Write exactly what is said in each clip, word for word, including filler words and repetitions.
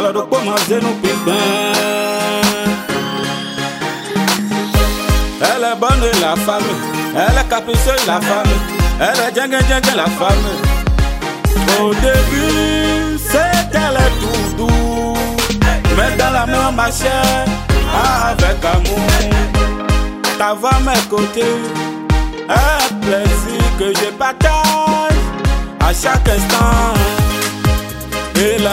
do commencer nous pibin. Elle est bonne la femme, elle est capricieuse la femme, elle est djenge djenge la femme. Au début, c'était le tout doux, mais dans la main ma chère, avec amour. Ta voix à mes côtés, un plaisir que je partage à chaque instant. Hélas,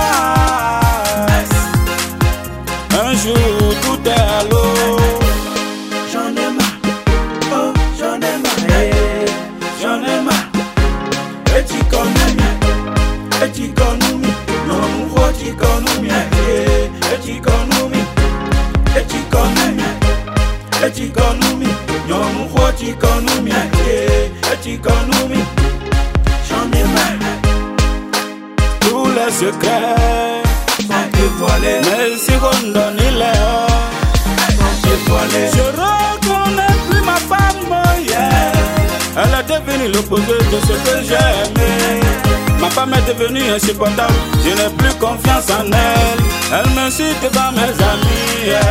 un jour tout est à l'eau. J'en ai marre, oh j'en ai marre, hey, j'en ai marre. Et tu connais, et tu connais, non nous voit tu connais, et tu connais, et tu connais, et tu connais, non nous voit tu connais, et tu connais. J'en ai marre. Tous les secrets sont dévoilés, mais si on donne les sont dévoilés. Je reconnais plus ma femme, yeah. Elle est devenue l'opposé de ce que j'aimais. Ma femme est devenue insupportable, je n'ai plus confiance en elle. Elle m'insulte devant mes amis, yeah.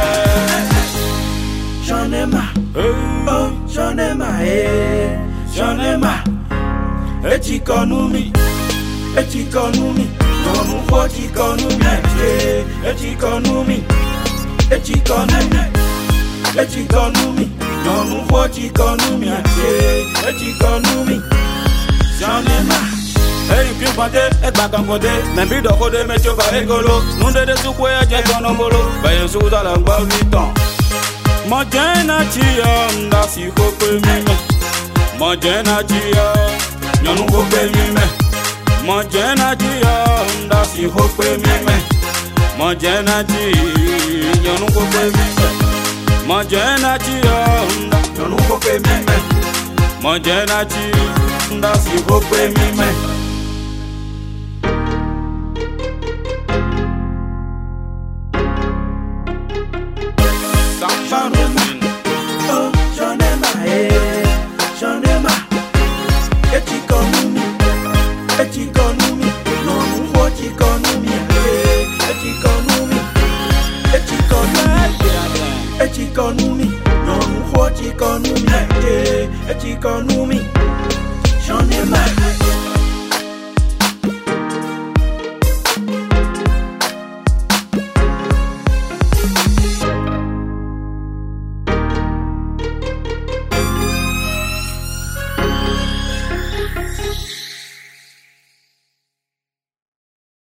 J'en ai marre, Hey. oh j'en ai marre, hey, j'en ai marre. Et tu connais, et tu connais, non nous voit tu connais, et tu connais, et tu connais, et tu connais, non nous voit tu connais, et tu connais. J'en ai marre. Hey, you keep on it, et back on côté. Même bi d'oko de me choka rigolo. Nous de de sous quoi j'ai ton nombolo. Bayen sous dans la boîte viton. Mon jena tia, nda si hope mime. Mon jena tia, nyonu hope mime. Mon jena tia, nda si hope mime. Mon jena tia, nyonu hope mime. Mon jena tia, Nyonu hope mime. mon jena tia, nda si hope mime. J'en ai marre, oh j'en ai marre, hey, j'en ai marre. Et tu connais, et tu connais, non nous voit tu connais, et tu connais, et tu connais, et tu connais, non nous voit tu connais, et tu connais. J'en ai marre.